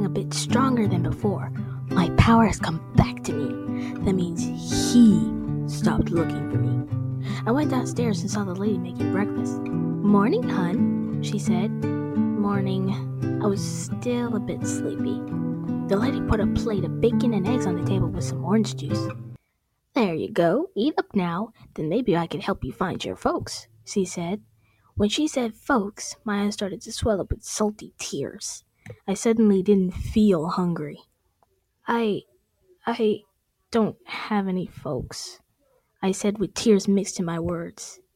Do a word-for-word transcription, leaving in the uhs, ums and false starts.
a bit stronger than before. My power has come back to me. That means he stopped looking for me. I went downstairs and saw the lady making breakfast. "Morning, hun," she said. "Morning." I was still a bit sleepy. The lady put a plate of bacon and eggs on the table with some orange juice. "There you go. Eat up now. Then maybe I can help you find your folks," she said. When she said folks, my eyes started to swell up with salty tears. I suddenly didn't feel hungry. I, I don't have any folks," I said with tears mixed in my words.